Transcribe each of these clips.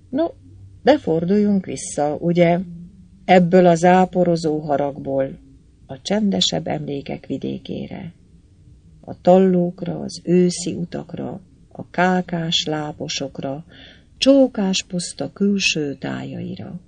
No, de forduljunk vissza, ugye, ebből a záporozó haragból a csendesebb emlékek vidékére, a tallókra, az őszi utakra, a kákás láposokra, csókás puszta külső tájaira.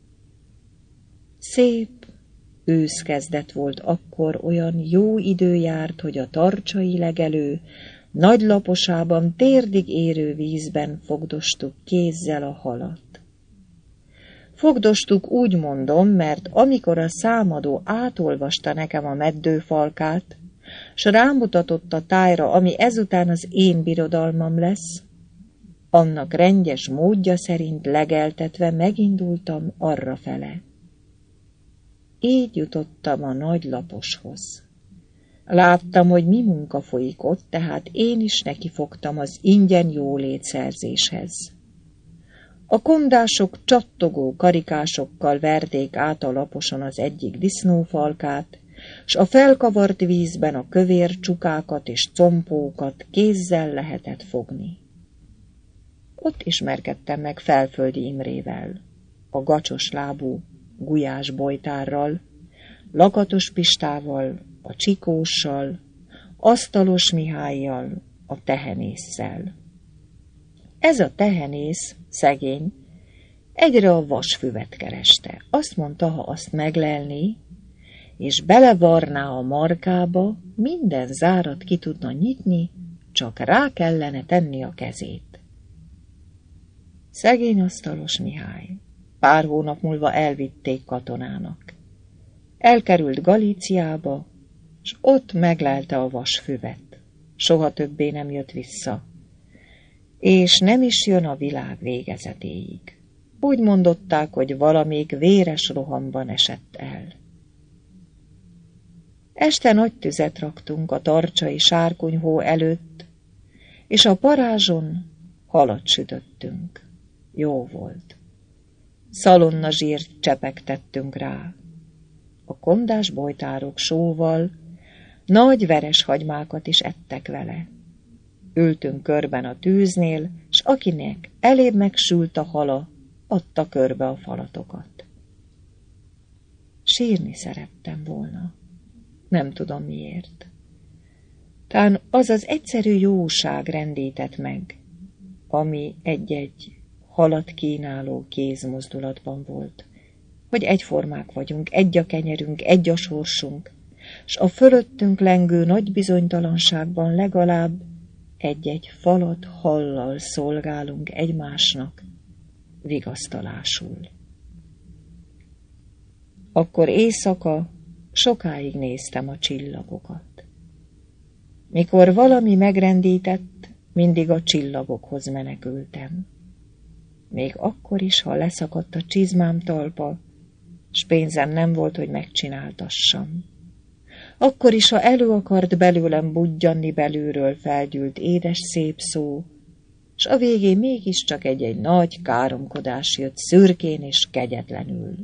Szép őszkezdet volt akkor, olyan jó idő járt, hogy a tarcsai legelő, nagy laposában térdig érő vízben fogdostuk kézzel a halat. Fogdostuk, úgy mondom, mert amikor a számadó átolvasta nekem a meddőfalkát, s rámutatott a tájra, ami ezután az én birodalmam lesz, annak rendes módja szerint legeltetve megindultam arrafele. Így jutottam a nagy laposhoz. Láttam, hogy mi munka folyik ott, tehát én is nekifogtam az ingyen jólétszerzéshez. A kondások csattogó karikásokkal verték át a laposon az egyik disznófalkát, s a felkavart vízben a kövér csukákat és compókat kézzel lehetett fogni. Ott ismerkedtem meg Felföldi Imrével, a gacsos lábú Gulyás Bojtárral, Lakatos Pistával, a Csikóssal, Asztalos Mihályjal, a tehenésszel. Ez a tehenész, szegény, egyre a vasfüvet kereste. Azt mondta, ha azt meglelné, és belevarná a markába, minden zárat ki tudna nyitni, csak rá kellene tenni a kezét. Szegény Asztalos Mihály. Pár hónap múlva elvitték katonának. Elkerült Galíciába, s ott meglelte a vasfüvet. Soha többé nem jött vissza. És nem is jön a világ végezetéig. Úgy mondották, hogy valamelyik véres rohamban esett el. Este nagy tüzet raktunk a tarcsai sárkonyhó előtt, és a parázson halat sütöttünk. Jó volt. Szalonna zsírt csepegtettünk rá. A kondás bojtárok sóval nagy veres hagymákat is ettek vele. Ültünk körben a tűznél, s akinek elébb megsült a hala, adta körbe a falatokat. Sírni szerettem volna. Nem tudom miért. Tán az az egyszerű jóság rendített meg, ami egy-egy halat kínáló kézmozdulatban volt, hogy egyformák vagyunk, egy a kenyerünk, egy a sorsunk, s a fölöttünk lengő nagy bizonytalanságban legalább egy-egy falat hallal szolgálunk egymásnak vigasztalásul. Akkor éjszaka sokáig néztem a csillagokat. Mikor valami megrendített, mindig a csillagokhoz menekültem. Még akkor is, ha leszakadt a csizmám talpa, s pénzem nem volt, hogy megcsináltassam. Akkor is, ha elő akart belőlem budjanni belülről felgyűlt édes szép szó, s a végén mégiscsak egy-egy nagy káromkodás jött szürkén és kegyetlenül.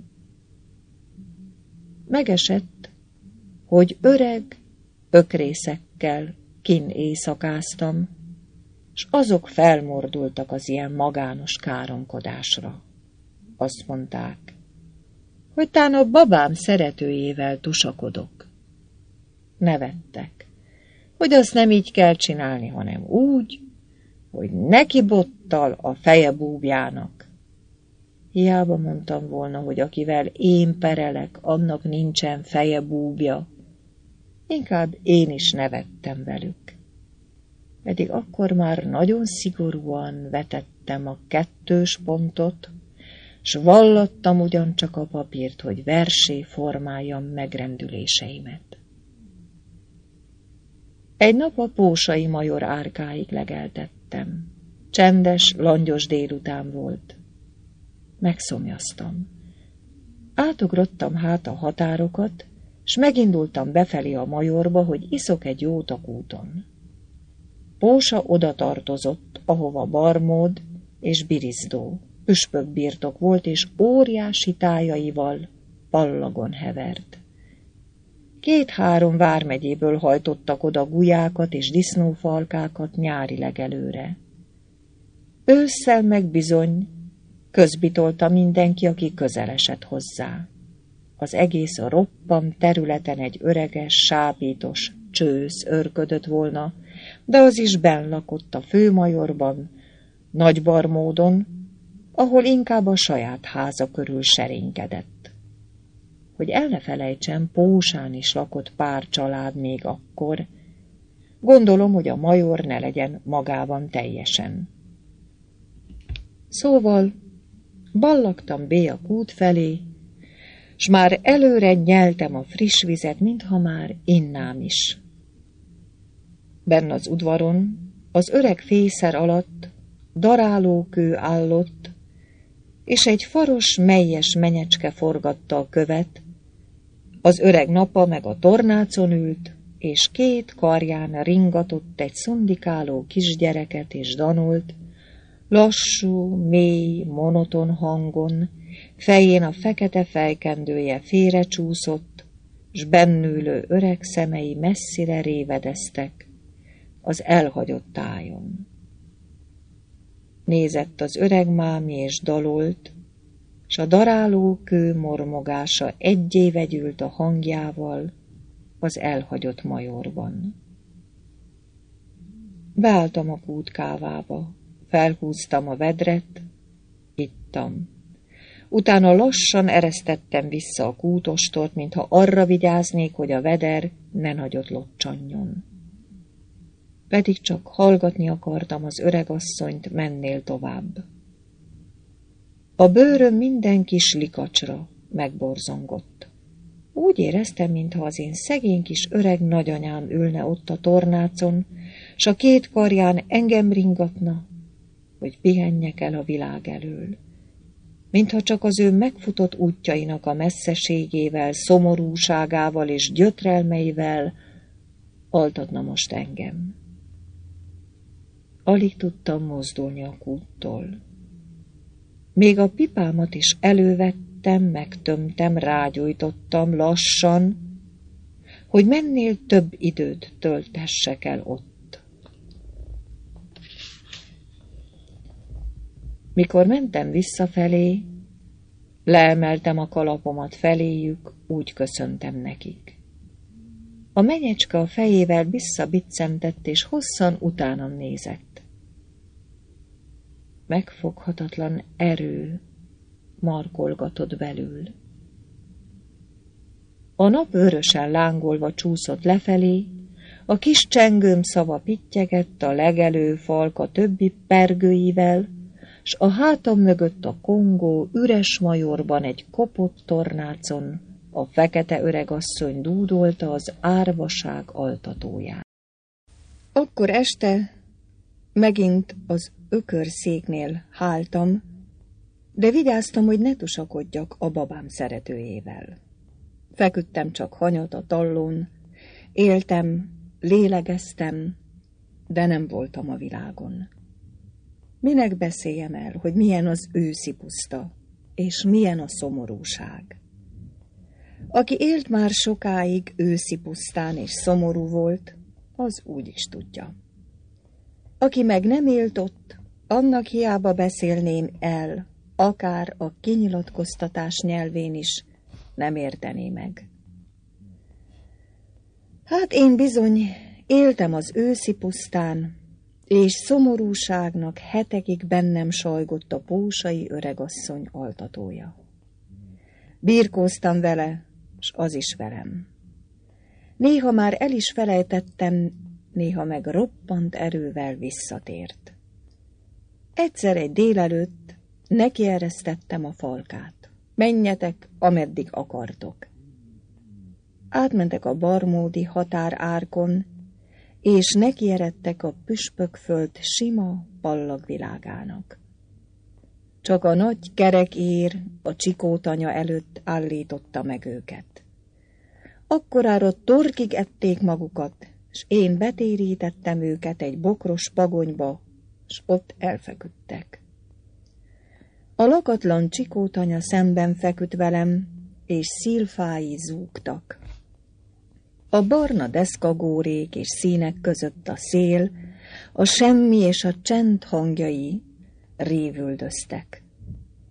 Megesett, hogy öreg ökrészekkel kin éjszakáztam, s azok felmordultak az ilyen magános káromkodásra. Azt mondták, hogy tán a babám szeretőjével tusakodok. Nevettek, hogy azt nem így kell csinálni, hanem úgy, hogy neki bottal a feje búbjának. Hiába mondtam volna, hogy akivel én perelek, annak nincsen feje búbja. Inkább én is nevettem velük. Pedig akkor már nagyon szigorúan vetettem a 2 pontot, s vallattam ugyancsak a papírt, hogy versé formáljam megrendüléseimet. Egy nap a pósai major árkáig legeltettem. Csendes, langyos délután volt. Megszomjaztam. Átugrottam hát a határokat, s megindultam befelé a majorba, hogy iszok egy jót a kúton. Pósa oda tartozott, ahova Barmód és Birizdó, püspök birtok volt, és óriási tájaival pallagon hevert. 2-3 vármegyéből hajtottak oda gulyákat és disznófalkákat nyári legelőre. Ősszel meg bizony Közbitolta mindenki, aki közelesett hozzá. Az egész a roppant területen egy öreges, sábítos csősz örködött volna, de az is benn lakott a főmajorban, nagybar módon, ahol inkább a saját háza körül serénykedett. Hogy el ne felejtsem, Pósán is lakott pár család még akkor. Gondolom, hogy a major ne legyen magában teljesen. Szóval ballagtam Béa kút felé, s már előre nyeltem a friss vizet, mintha már innám is. Benn az udvaron, az öreg fészer alatt darálókő állott, és egy faros, melyes menyecske forgatta a követ, az öreg napa meg a tornácon ült, és két karján ringatott egy szundikáló kisgyereket és danolt, lassú, mély, monoton hangon, fején a fekete fejkendője félrecsúszott, s bennülő öreg szemei messzire révedeztek az elhagyott tájon. Nézett az öreg mámi és dalolt, s a daráló kő mormogása egyé vegyült a hangjával az elhagyott majorban. Beálltam a kútkávába, felhúztam a vedret, ittam. Utána lassan eresztettem vissza a kútostort, mintha arra vigyáznék, hogy a veder ne nagyot locsanjon. Pedig csak hallgatni akartam az öregasszonyt, mennél tovább. A bőröm minden kis likacsra megborzongott. Úgy éreztem, mintha az én szegény kis öreg nagyanyám ülne ott a tornácon, s a két karján engem ringatna, hogy pihenjek el a világ elől. Mintha csak az ő megfutott útjainak a messzeségével, szomorúságával és gyötrelmeivel altatna most engem. Alig tudtam mozdulni a kúttól. Még a pipámat is elővettem, megtömtem, rágyújtottam lassan, hogy mennél több időt töltessek el ott. Mikor mentem visszafelé, leemeltem a kalapomat feléjük, úgy köszöntem nekik. A menyecske a fejével visszabiccentett, és hosszan utánam nézett. Megfoghatatlan erő markolgatott belül. A nap vörösen lángolva csúszott lefelé, a kis csengőm szava pittyegett a legelő falka többi pergőivel, s a hátam mögött a kongó üres majorban egy kopott tornácon a fekete öregasszony dúdolta az árvaság altatóját. Akkor este megint az ökörszéknél háltam, de vigyáztam, hogy ne tusakodjak a babám szeretőjével. Feküdtem csak hanyat a tallón, éltem, lélegeztem, de nem voltam a világon. Minek beszéljem el, hogy milyen az őszi puszta, és milyen a szomorúság? Aki élt már sokáig őszi pusztán és szomorú volt, az úgy is tudja. Aki meg nem élt ott, annak hiába beszélném el, akár a kinyilatkoztatás nyelvén is, nem értené meg. Hát én bizony éltem az őszi pusztán, és szomorúságnak hetekig bennem sajgott a pósai öregasszony altatója. Birkóztam vele, s az is velem. Néha már el is felejtettem, néha meg roppant erővel visszatért. Egyszer egy délelőtt nekieresztettem a falkát. Menjetek, ameddig akartok. Átmentek a barmódi határárkon, és nekieredtek a püspökföld sima pallagvilágának. Csak a nagy kerek ér a Csikótanya előtt állította meg őket. Akkorára torkig ették magukat, s én betérítettem őket egy bokros pagonyba, s ott elfeküdtek. A lakatlan Csikótanya szemben feküdt velem, és szilfái zúgtak. A barna deszkagórék és színek között a szél, a semmi és a csend hangjai révüldöztek.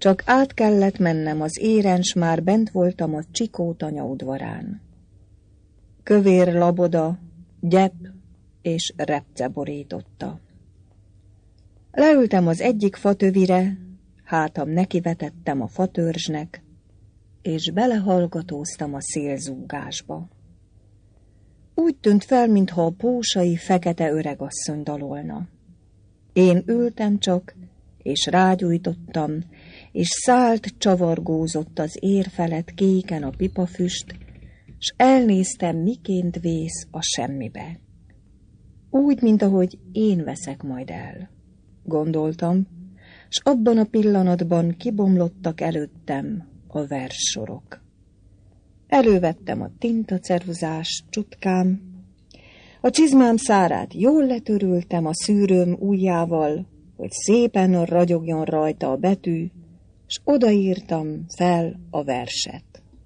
Csak át kellett mennem az éren, s már bent voltam a Csikótanya udvarán. Kövér laboda, gyep és repce borította. Leültem az egyik fatövire, hátam nekivetettem a fatörzsnek, és belehallgatóztam a szélzúgásba. Úgy tűnt fel, mintha a pósai fekete öregasszony dalolna. Én ültem csak, és rágyújtottam, és szált csavargózott az ér felett kéken a pipafüst, s elnéztem, miként vész a semmibe. Úgy, mint ahogy én veszek majd el, gondoltam, s abban a pillanatban kibomlottak előttem a verssorok. Elővettem a tintaceruzás csutkám, a csizmám szárát jól letörültem a szűrőm ujjával, hogy szépen ragyogjon rajta a betű, s odaírtam fel a verset.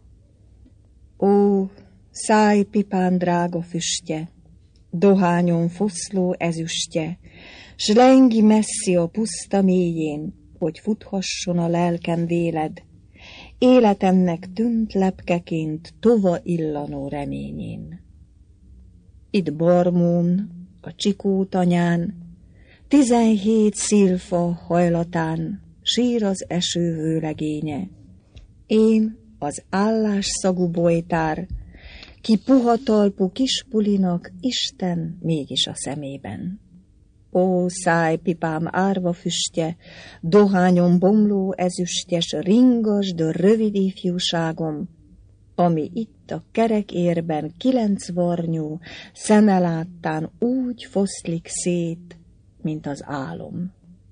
Ó, szájpipán drága füstje, dohányon foszló ezüstje, s lengi messzi a puszta mélyén, hogy futhasson a lelkem véled, életemnek tűnt lepkeként tova illanó reményén. Itt Barmón, a Csikótanyán, 17 szilfa hajlatán sír az eső vőlegénye. Én, az állásszagú bojtár, ki puha talpú kispulinak Isten mégis a szemében. Ó, szájpipám árva füstje, dohányon bomló ezüstyes, ringasd rövid ifjúságom, ami itt a kerek érben 9 varnyú szeme láttán úgy foszlik szét, mint az álom.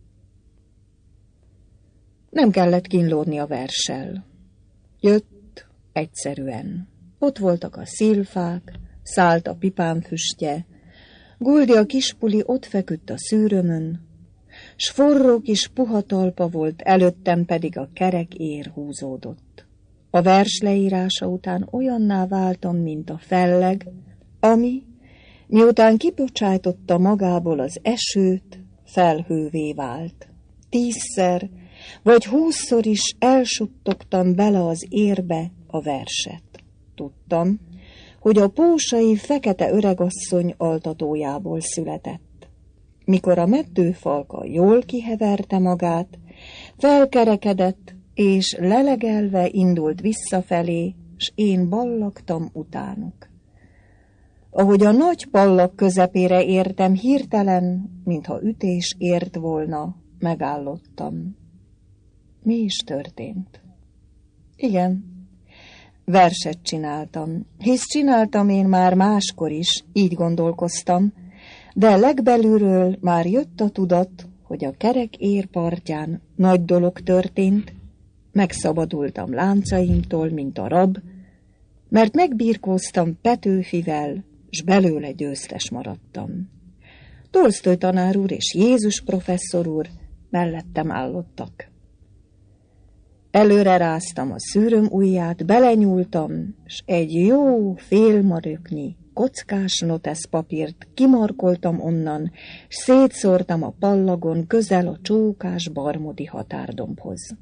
Nem kellett kínlódni a verssel. Jött egyszerűen. Ott voltak a szilfák, szállt a pipám füstje, Guldi a kispuli ott feküdt a szűrömön, s forró kis puha talpa volt, előttem pedig a kerek ér húzódott. A vers leírása után olyanná váltam, mint a felleg, ami, miután kibocsájtotta magából az esőt, felhővé vált. 10-szer vagy 20-szor is elsuttogtam bele az érbe a verset. Tudtam, hogy a pósai fekete öregasszony altatójából született. Mikor a meddőfalka jól kiheverte magát, felkerekedett, és lelegelve indult visszafelé, s én ballagtam utánuk. Ahogy a nagy pallak közepére értem, hirtelen, mintha ütés ért volna, megállottam. Mi is történt? Igen, verset csináltam, hisz csináltam én már máskor is, így gondolkoztam, de legbelülről már jött a tudat, hogy a kerek ér partján nagy dolog történt, megszabadultam láncaimtól, mint a rab, mert megbirkóztam Petőfivel, s belőle győztes maradtam. Tolsztoly tanár úr és Jézus professzor úr mellettem állottak. Előre ráztam a szűröm ujját, belenyúltam, s egy jó félmaröknyi kockás notesz papírt kimarkoltam onnan, s szétszórtam a pallagon közel a csókás barmodi határdombhoz.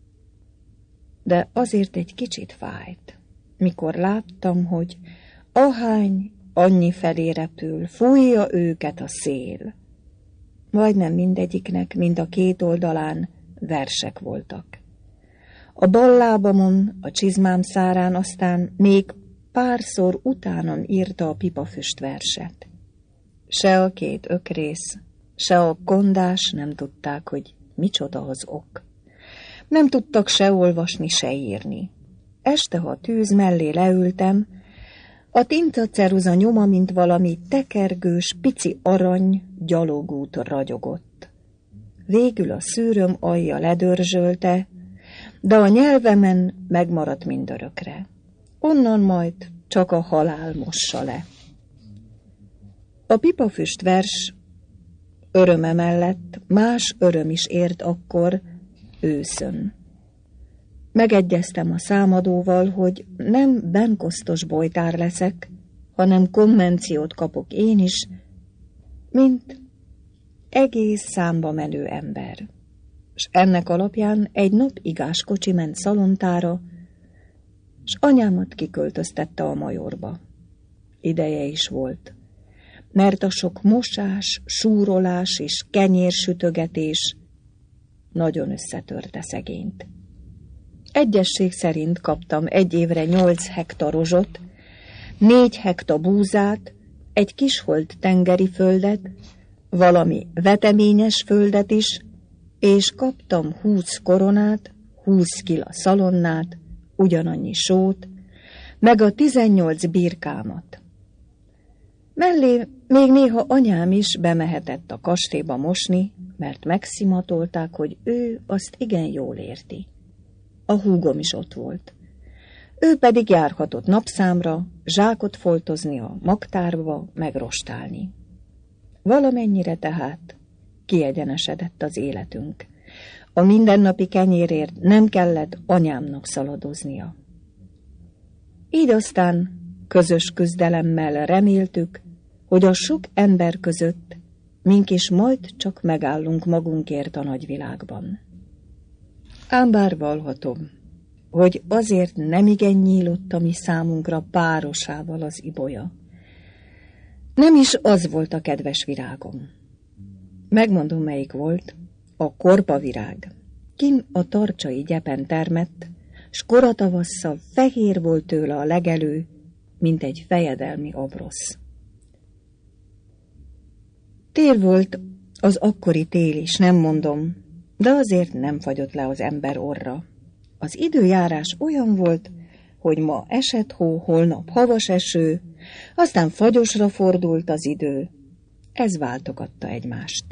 De azért egy kicsit fájt, mikor láttam, hogy ahány annyi felé repül, fújja őket a szél. Majdnem mindegyiknek, mind a két oldalán versek voltak. A bal lábamon, a csizmám szárán aztán még párszor utánon írta a pipafüst verset. Se a két ökrész, se a kondás nem tudták, hogy micsoda az ok. Nem tudtak se olvasni, se írni. Este, ha a tűz mellé leültem, a tintaceruza nyoma, mint valami tekergős, pici arany gyalogút ragyogott. Végül a szűröm alja ledörzsölte, de a nyelvemen megmaradt mindörökre. Onnan majd csak a halál mossa le. A pipafüst vers öröme mellett más öröm is ért akkor őszön. Megegyeztem a számadóval, hogy nem benkosztos bojtár leszek, hanem konvenciót kapok én is, mint egész számba menő ember. s ennek alapján egy nap igáskocsi ment Szalontára, s anyámat kiköltöztette a Majorba. Ideje is volt, mert a sok mosás, súrolás és kenyérsütögetés nagyon összetörte szegényt. Egyesség szerint kaptam 1 évre 8 hektar rozsot, 4 hektar búzát, egy kisholt tengeri földet, valami veteményes földet is, és kaptam 20 koronát, 20 kila szalonnát, ugyanannyi sót, meg a 18 birkámat. Mellé még néha anyám is bemehetett a kastélyba mosni, mert megszimatolták, hogy ő azt igen jól érti. A húgom is ott volt. Ő pedig járhatott napszámra, zsákot foltozni a magtárba, meg rostálni. Valamennyire tehát kiegyenesedett az életünk. A mindennapi kenyérért nem kellett anyámnak szaladoznia. Így aztán közös küzdelemmel reméltük, hogy a sok ember között mink is majd csak megállunk magunkért a nagyvilágban. Ám bár vallhatom, hogy azért nemigen nyílott a mi számunkra párosával az ibolya. Nem is az volt a kedves virágom. Megmondom, melyik volt, a korpavirág. Kin a tarcsai gyepen termett, s koratavasszal fehér volt tőle a legelő, mint egy fejedelmi abrosz. Tél volt az akkori tél is, nem mondom, de azért nem fagyott le az ember orra. Az időjárás olyan volt, hogy ma esett hó, holnap havas eső, aztán fagyosra fordult az idő. Ez váltogatta egymást.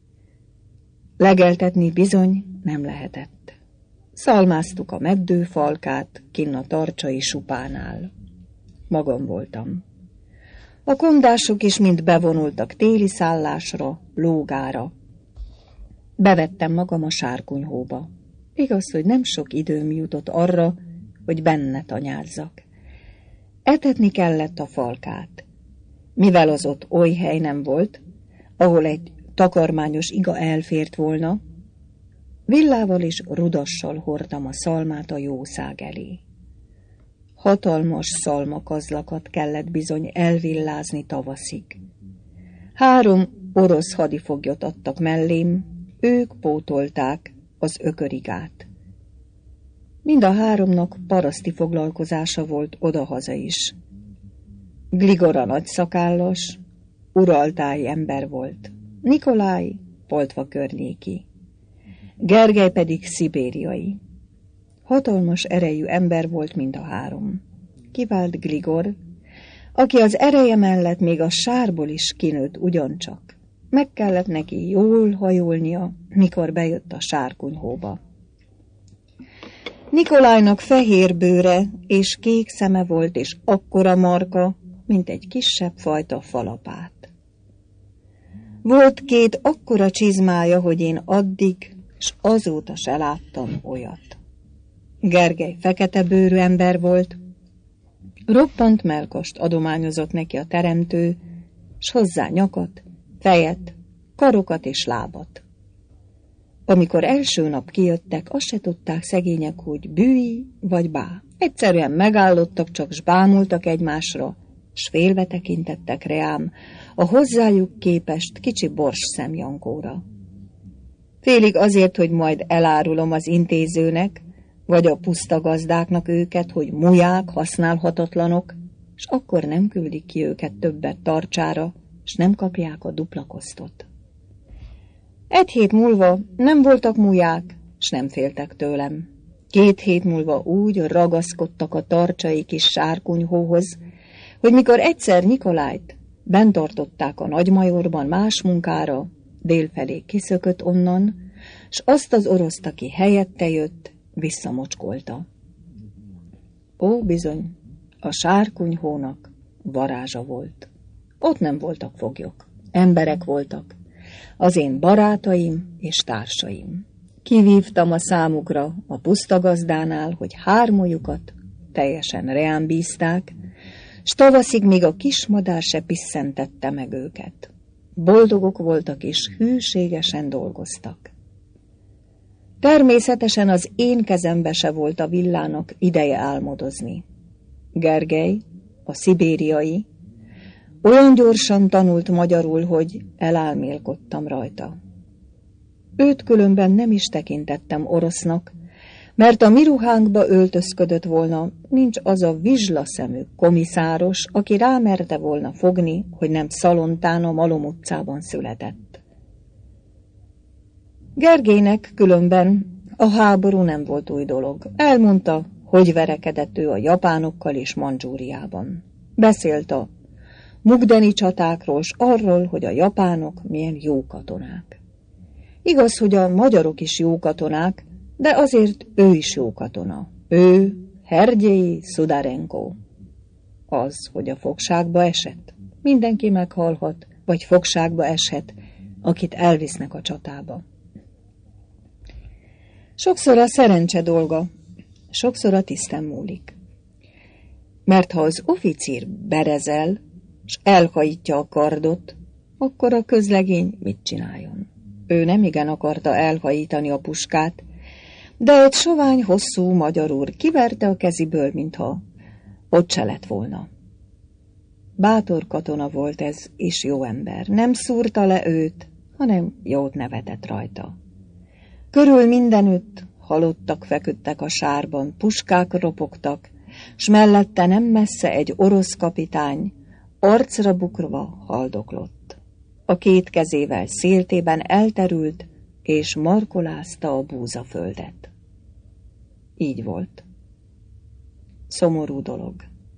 Legeltetni bizony nem lehetett. Szalmáztuk a meddőfalkát kinn a tarcsai supánál. Magam voltam. A kondások is mind bevonultak téli szállásra, lógára. Bevettem magam a sárkunyhóba. Igaz, hogy nem sok időm jutott arra, hogy benne tanyázzak. Etetni kellett a falkát. Mivel az ott oly hely nem volt, ahol egy takarmányos iga elfért volna, villával és rudassal hordtam a szalmát a jószág elé. Hatalmas szalmakazlakat kellett bizony elvillázni tavaszig. 3 orosz hadifoglyot adtak mellém, ők pótolták az ökörigát. Mind a 3-nak paraszti foglalkozása volt odahaza is. Gligora nagyszakállas, uraltáji ember volt. Nikolaj Poltva környéki. Gergely pedig szibériai. Hatalmas erejű ember volt mind a 3. Kivált Gligor, aki az ereje mellett még a sárból is kinőtt ugyancsak. Meg kellett neki jól hajolnia, mikor bejött a sárkunyhóba. Nikolajnak fehér bőre és kék szeme volt, és akkora marka, mint egy kisebb fajta falapát. Volt 2 akkora csizmája, hogy én addig, s azóta se láttam olyat. Gergely fekete bőrű ember volt, roppant mellkast adományozott neki a teremtő, s hozzá nyakat, fejet, karokat és lábat. Amikor első nap kijöttek, azt se tudták szegények, hogy bűj vagy bá. Egyszerűen megállottak, csak s bámultak egymásra, s félve tekintettek reám a hozzájuk képest kicsi bors szemjankóra. Félig azért, hogy majd elárulom az intézőnek, vagy a puszta gazdáknak őket, hogy muják, használhatatlanok, s akkor nem küldik ki őket többet tarcsára, s nem kapják a dupla kosztot. 1 hét múlva nem voltak muják, s nem féltek tőlem. 2 hét múlva úgy ragaszkodtak a tarcsai kis sárkunyhóhoz, hogy mikor egyszer Nikolájt bent tartották a Nagymajorban más munkára, délfelé kiszökött onnan, s azt az oroszt, aki helyette jött, visszamocskolta. Ó, bizony, a sárkunyhónak varázsa volt. Ott nem voltak foglyok, emberek voltak, az én barátaim és társaim. Kivívtam a számukra a pusztagazdánál, hogy 3-jukat teljesen reám bízták, s tavaszig még a kismadár se pisszentette meg őket. Boldogok voltak és hűségesen dolgoztak. Természetesen az én kezembe se volt a villának ideje álmodozni. Gergely, a szibériai, olyan gyorsan tanult magyarul, hogy elálmélkodtam rajta. Őt különben nem is tekintettem orosznak, mert a mi ruhánkba öltözködött volna, nincs az a vizslaszemű komiszáros, aki rámerte volna fogni, hogy nem Szalontán a Malom utcában született. Gergelynek különben a háború nem volt új dolog. Elmondta, hogy verekedett ő a japánokkal és Mandzsúriában. Beszélt a mukdeni csatákról, s arról, hogy a japánok milyen jó katonák. Igaz, hogy a magyarok is jó katonák, de azért ő is jó katona. Ő, Hergyei Szudarenko. Az, hogy a fogságba esett. Mindenki meghalhat, vagy fogságba eshet, akit elvisznek a csatába. Sokszor a szerencse dolga, sokszor a tiszten múlik. Mert ha az oficír berezel, s elhajítja a kardot, akkor a közlegény mit csináljon? Ő nem igen akarta elhajítani a puskát, de egy sovány, hosszú magyar úr kiverte a keziből, mintha ott se lett volna. Bátor katona volt ez, és jó ember. Nem szúrta le őt, hanem jót nevetett rajta. Körül mindenütt halottak feküdtek a sárban, puskák ropogtak, s mellette nem messze egy orosz kapitány, arcra bukva haldoklott. A két kezével széltében elterült, és markolázta a búzaföldet. Így volt. Szomorú dolog.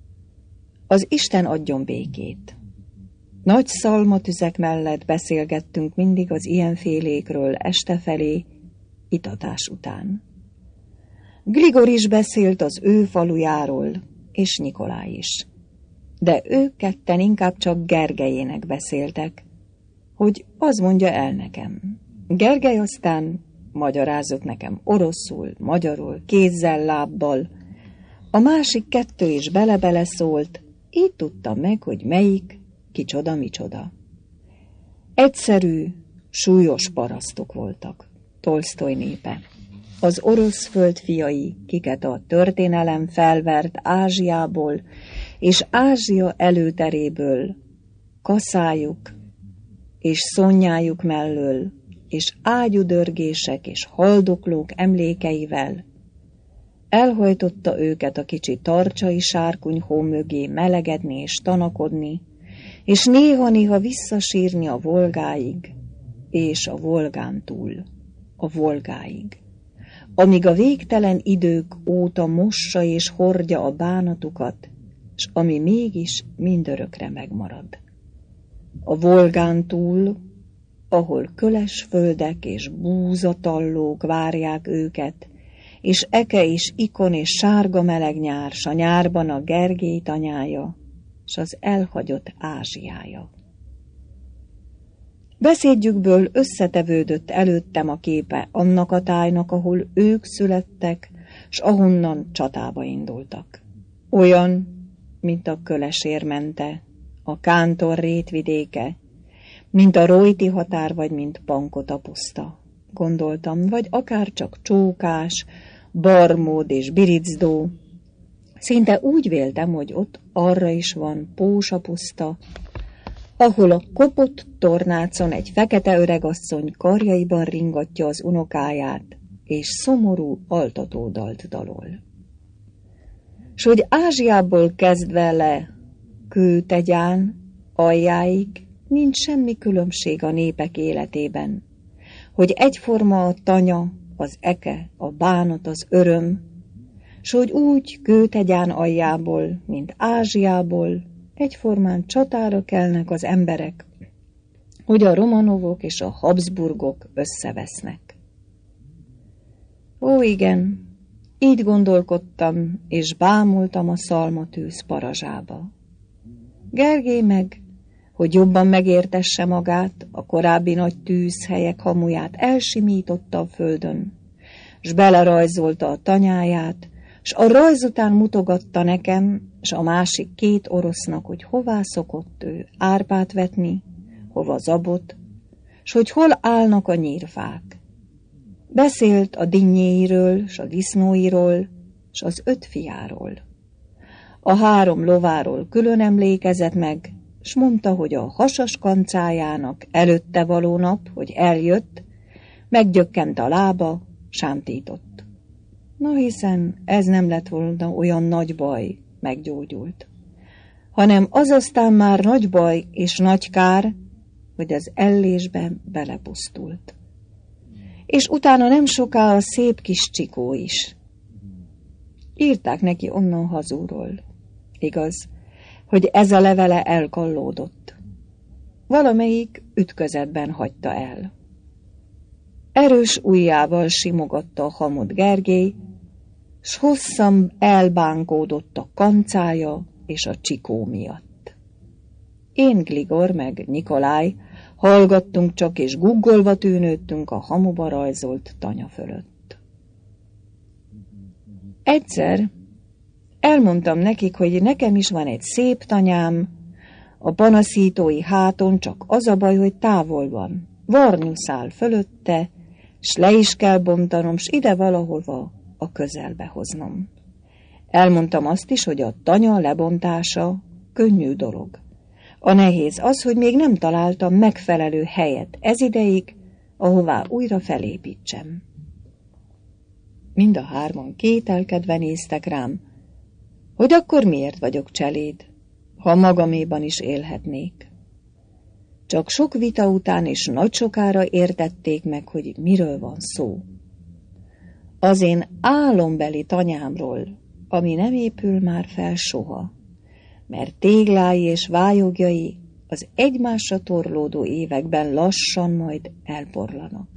Az Isten adjon békét. Nagy szalmatüzek mellett beszélgettünk mindig az ilyenfélékről este felé, itatás után. Grigor is beszélt az ő falujáról, és Nikolaj is. De ők ketten inkább csak Gergelyének beszéltek, hogy az mondja el nekem. Gergely aztán magyarázott nekem oroszul, magyarul, kézzel, lábbal. A másik kettő is bele-bele szólt, így tudtam meg, hogy melyik, kicsoda, micsoda. Egyszerű, súlyos parasztok voltak, Tolsztoj népe. Az orosz földfiai, kiket a történelem felvert Ázsiából és Ázsia előteréből, kaszájuk és szonnyájuk mellől, és ágyudörgések és haldoklók emlékeivel elhajtotta őket a kicsi tarcsai sárkunyhó mögé melegedni és tanakodni, és néha-néha visszasírni a Volgáig, és a Volgán túl, a Volgáig, amíg a végtelen idők óta mossa és hordja a bánatukat, s ami mégis mindörökre megmarad. A Volgán túl, ahol köles földek és búzatallók várják őket, és eke és ikon és sárga meleg nyár, s a nyárban a Gergely tanyája, s az elhagyott Ázsiája. Beszédjükből összetevődött előttem a képe annak a tájnak, ahol ők születtek, s ahonnan csatába indultak. Olyan, mint a Kölesérmente, a Kántor rétvidéke, mint a Rojti határ, vagy mint Pankota puszta, gondoltam, vagy akár csak Csókás, Barmód és Biricsdó. Szinte úgy véltem, hogy ott arra is van Pósa puszta, ahol a kopott tornácon egy fekete öregasszony karjaiban ringatja az unokáját, és szomorú altatódalt dalol. S hogy Ázsiából kezdve le Kőtegyán aljáig nincs semmi különbség a népek életében, hogy egyforma a tanya, az eke, a bánat, az öröm, s hogy úgy Kőtegyán aljából, mint Ázsiából egyformán csatára kelnek az emberek, hogy a Romanovok és a Habsburgok összevesznek. Ó, igen, így gondolkodtam, és bámultam a szalmatűz parazsába. Gergely meg, hogy jobban megértesse magát, a korábbi nagy tűzhelyek hamuját elsimította a földön, s belerajzolta a tanyáját, s a rajz után mutogatta nekem, s a másik két orosznak, hogy hová szokott ő árpát vetni, hova zabot, s hogy hol állnak a nyírfák. Beszélt a dinnyéiről, s a disznóiról, s az 5 fiáról. A 3 lováról külön emlékezett meg, s mondta, hogy a hasas kancájának előtte való nap, hogy eljött, meggyökkent a lába, sámtított. Na hiszen ez nem lett volna olyan nagy baj, meggyógyult, hanem az aztán már nagy baj és nagy kár, hogy az ellésben belepusztult. És utána nem soká a szép kis Csikó is. Írták neki onnan hazúról. Igaz, hogy ez a levele elkallódott. Valamelyik ütközetben hagyta el. Erős ujjával simogatta a hamut Gergely, s hosszan elbánkódott a kancája és a Csikó miatt. Én, Gligor meg Nikolaj hallgattunk csak, és guggolva tűnődtünk a hamuba rajzolt tanya fölött. Egyszer elmondtam nekik, hogy nekem is van egy szép tanyám, a panaszítói háton csak az a baj, hogy távol van, varnyuszál fölötte, s le is kell bontanom, s ide valahova a közelbe hoznom. Elmondtam azt is, hogy a tanya lebontása könnyű dolog. A nehéz az, hogy még nem találtam megfelelő helyet ez ideig, ahová újra felépítsem. Mind a 3 kételkedve néztek rám, hogy akkor miért vagyok cseléd, ha magaméban is élhetnék. Csak sok vita után és nagy sokára értették meg, hogy miről van szó. Az én álombeli tanyámról, ami nem épül már fel soha, mert téglái és vályogjai az egymásra torlódó években lassan majd elporlanak.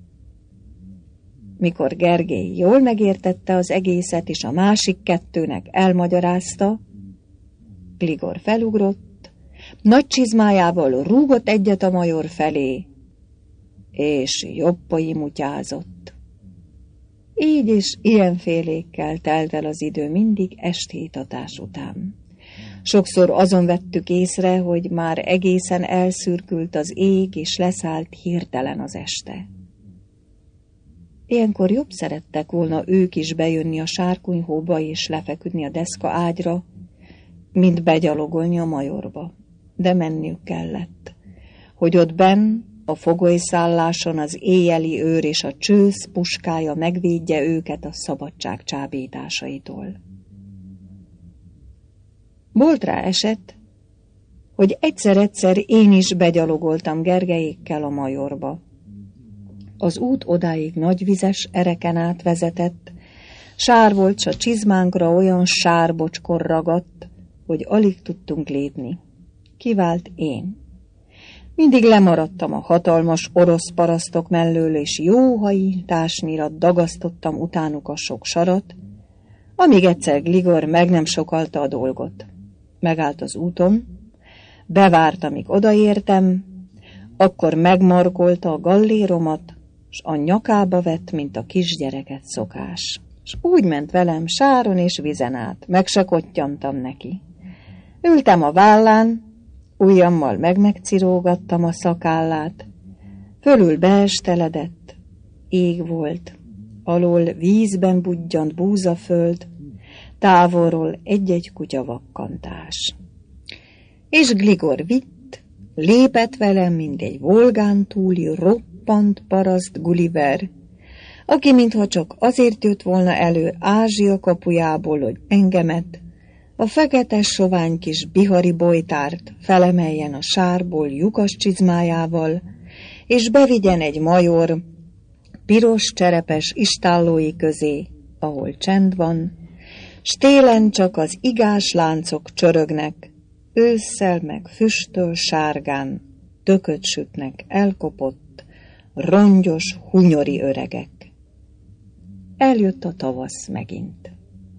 Mikor Gergely jól megértette az egészet, és a másik 2-nek elmagyarázta, Gligor felugrott, nagy csizmájával rúgott egyet a major felé, és jobbai mutyázott. Így és ilyenfélékkel telt el az idő mindig estétatás után. Sokszor azon vettük észre, hogy már egészen elszürkült az ég, és leszállt hirtelen az este. Ilyenkor jobb szerettek volna ők is bejönni a sárkonyhóba és lefeküdni a deszka ágyra, mint begyalogolni a majorba. De menniük kellett, hogy ott benn a fogolyszálláson az éjjeli őr és a csősz puskája megvédje őket a szabadság csábításaitól. Volt rá eset, hogy egyszer-egyszer én is begyalogoltam Gergelyékkel a majorba. Az út odáig nagyvizes ereken át vezetett, sár volt, s a csizmánkra olyan sárbocskor ragadt, hogy alig tudtunk lépni. Kivált én. Mindig lemaradtam a hatalmas orosz parasztok mellől, és jó hajításnyira dagasztottam utánuk a sok sarat, amíg egyszer Gligor meg nem sokalta a dolgot. Megállt az úton, bevárt, amíg odaértem, akkor megmarkolta a galléromat, s a nyakába vett, mint a kisgyereket szokás. S úgy ment velem sáron és vizen át, meg se kottyantam neki. Ültem a vállán, ujjammal megcirógattam a szakállát, fölül beesteledett, ég volt, alól vízben budjant búzaföld, távolról egy-egy kutyavakkantás. És Gligor vitt, lépett velem, mint egy Volgán túli roppant paraszt Gulliver, aki mintha csak azért jött volna elő Ázsia kapujából, hogy engemet, a fekete sovány kis bihari bojtárt felemeljen a sárból lyukas csizmájával, és bevigyen egy major, piros cserepes istállói közé, ahol csend van, s télen csak az igás láncok csörögnek, ősszel meg füstöl sárgán, tököt sütnek elkopott, rongyos, hunyori öregek. Eljött a tavasz megint.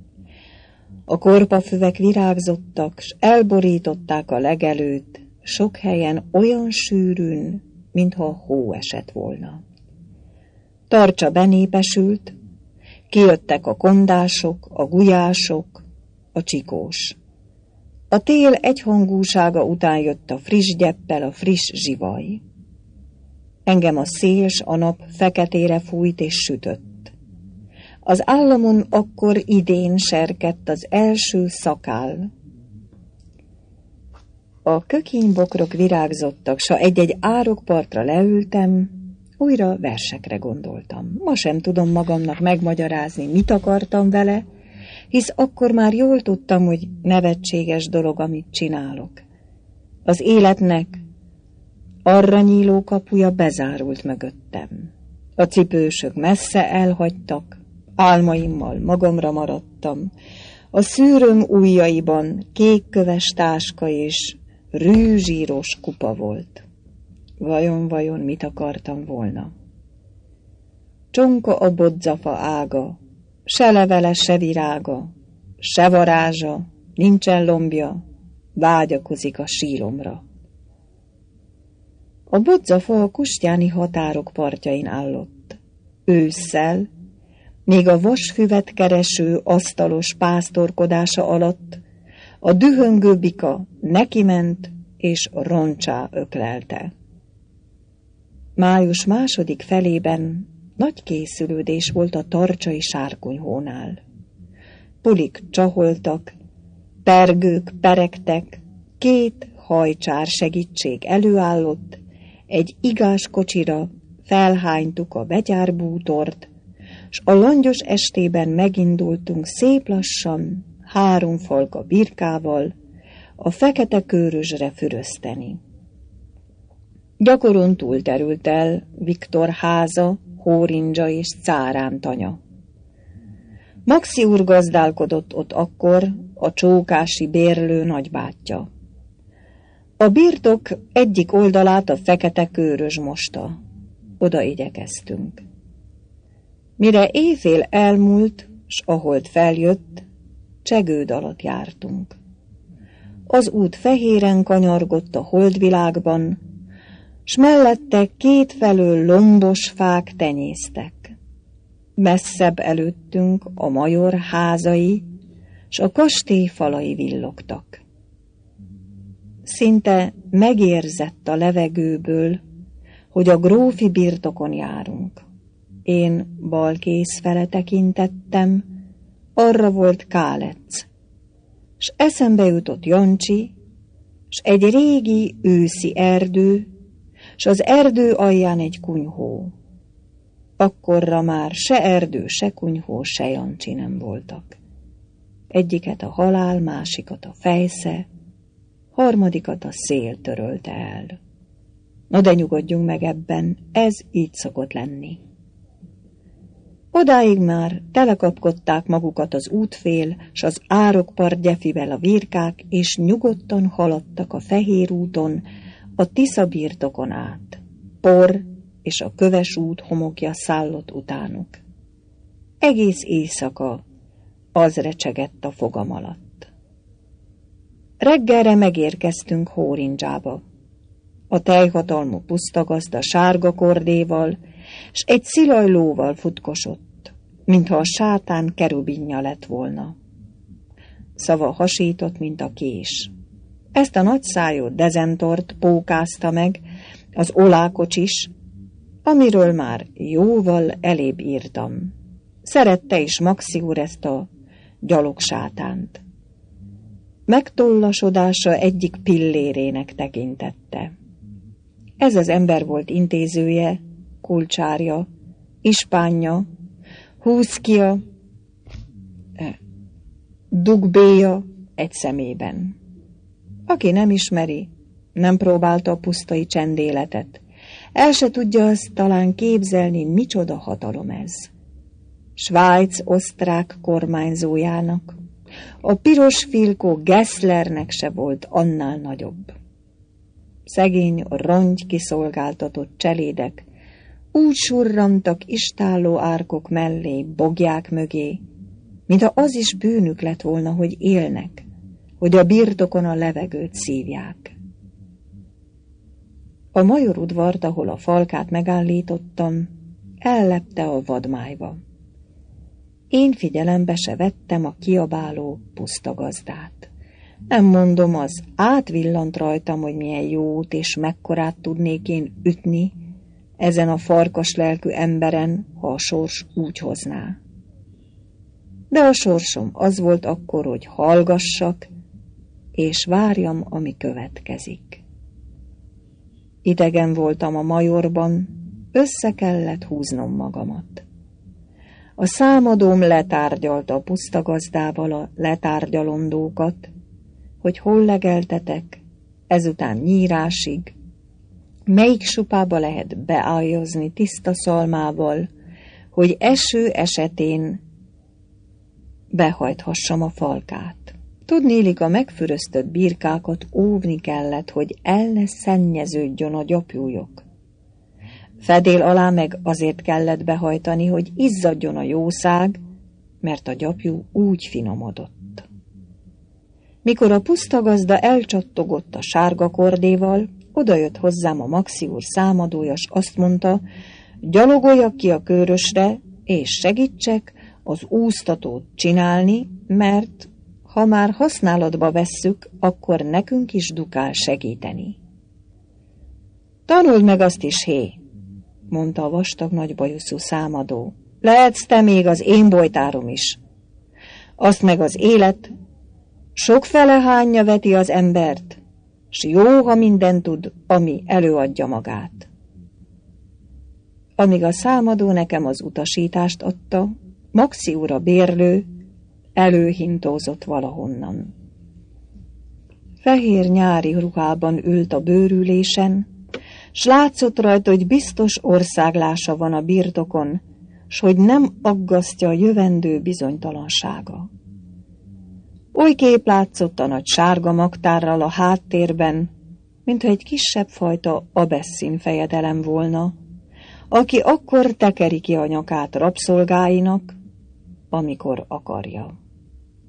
A korpafüvek virágzottak, s elborították a legelőt, sok helyen olyan sűrűn, mintha hó esett volna. Tarcsa benépesült, kijöttek a kondások, a gulyások, a csikós. A tél egyhangúsága után jött a friss gyeppel a friss zsivaj. Engem a szél s a nap feketére fújt és sütött. Az államon akkor idén serkedt az első szakál. A kökénybokrok virágzottak, s ha egy-egy árokpartra leültem, újra versekre gondoltam. Ma sem tudom magamnak megmagyarázni, mit akartam vele, hisz akkor már jól tudtam, hogy nevetséges dolog, amit csinálok. Az életnek arra nyíló kapuja bezárult mögöttem. A cipősök messze elhagytak, álmaimmal magamra maradtam. A szűröm ujjaiban kékköves táska és rűzsíros kupa volt. Vajon mit akartam volna? Csonka a bodzafa ága, se levele, se virága, se varázsa, nincsen lombja, vágyakozik a síromra. A bodzafa a kustyáni határok partjain állott. Ősszel, még a vasfüvet kereső asztalos pásztorkodása alatt a dühöngő bika nekiment és roncsá öklelte. Május második felében nagy készülődés volt a tarcsai sárkonyhónál. Pulik csaholtak, pergők peregtek, 2 hajcsár segítség előállott, egy igás kocsira felhánytuk a betyárbútort, s a langyos estében megindultunk szép lassan, 3 falka birkával, a fekete kőrösre fürözteni. Gyakoron túlterült el Viktor háza, Hórindzsa és Cárán tanya. Maxi úr gazdálkodott ott akkor, a csókási bérlő nagybátyja. A birtok egyik oldalát a fekete kőrös mosta. Oda igyekeztünk. Mire éjfél elmúlt, s a hold feljött, Csegőd alatt jártunk. Az út fehéren kanyargott a holdvilágban, s mellette 2 felől lombos fák tenyésztek. Messzebb előttünk a major házai, s a kastély falai villogtak. Szinte megérzett a levegőből, hogy a grófi birtokon járunk. Én bal kéz fele tekintettem, arra volt Kálec, s eszembe jutott Jancsi, s egy régi őszi erdő, s az erdő alján egy kunyhó. Akkorra már se erdő, se kunyhó, se Jancsi nem voltak. Egyiket a halál, másikat a fejsze, harmadikat a szél törölte el. Na de nyugodjunk meg ebben, ez így szokott lenni. Odáig már telekapkodták magukat az útfél, s az árokpart gyefivel a virkák, és nyugodtan haladtak a fehér úton, a Tisza birtokon át. Por és a köves út homokja szállott utánuk. Egész éjszaka az recsegett a fogam alatt. Reggelre megérkeztünk Hórindzsába. A teljhatalmú pusztagazda sárga kordéval, s egy szilajlóval futkosott, mintha a sátán kerubinja lett volna. Szava hasított, mint a kés. Ezt a nagyszájú dezentort pókázta meg az olákocsis, amiről már jóval elébb írtam. Szerette is Maxi úr ezt a gyalogsátánt. Megtollasodása egyik pillérének tekintette. Ez az ember volt intézője, kulcsárja, ispánja, húszkia, dugbéja egy szemében. Aki nem ismeri, nem próbálta a pusztai csendéletet, el se tudja azt talán képzelni, micsoda hatalom ez. Svájc osztrák kormányzójának, a piros filkó Gesslernek se volt annál nagyobb. Szegény, rongy kiszolgáltatott cselédek úgy surrantak istálló árkok mellé, bogják mögé, mintha az is bűnük lett volna, hogy élnek, hogy a birtokon a levegőt szívják. A major udvart, ahol a falkát megállítottam, ellepte a vadmájba. Én figyelembe se vettem a kiabáló pusztagazdát. Nem mondom, az átvillant rajtam, hogy milyen jót és mekkorát tudnék én ütni ezen a farkas lelkű emberen, ha a sors úgy hozná. De a sorsom az volt akkor, hogy hallgassak, és várjam, ami következik. Idegen voltam a majorban, össze kellett húznom magamat. A számadóm letárgyalta a pusztagazdával a letárgyalandókat, hogy hol legeltetek, ezután nyírásig, melyik supába lehet beáljozni tiszta szalmával, hogy eső esetén behajthassam a falkát. Tudnélik, a megfüröztött birkákat óvni kellett, hogy el ne szennyeződjön a gyapjújuk. Fedél alá meg azért kellett behajtani, hogy izzadjon a jószág, mert a gyapjú úgy finomodott. Mikor a pusztagazda elcsattogott a sárga kordéval, odajött hozzám a Maxi úr számadója, s azt mondta, gyalogoljak ki a Körösre, és segítsek az úsztatót csinálni, mert ha már használatba vesszük, akkor nekünk is dukál segíteni. Tanuld meg azt is, hé, mondta a vastag nagybajuszú számadó. Lehetsz te még az én bojtárom is. Azt meg az élet sokfele hányja veti az embert, s jó, ha minden tud, ami előadja magát. Amíg a számadó nekem az utasítást adta, Maxi úr a bérlő előhintózott valahonnan. Fehér nyári ruhában ült a bőrülésen, s látszott rajta, hogy biztos országlása van a birtokon, s hogy nem aggasztja a jövendő bizonytalansága. Oly kép látszott a nagy sárga magtárral a háttérben, mintha egy kisebb fajta abesszin fejedelem volna, aki akkor tekeri ki a nyakát rabszolgáinak, amikor akarja.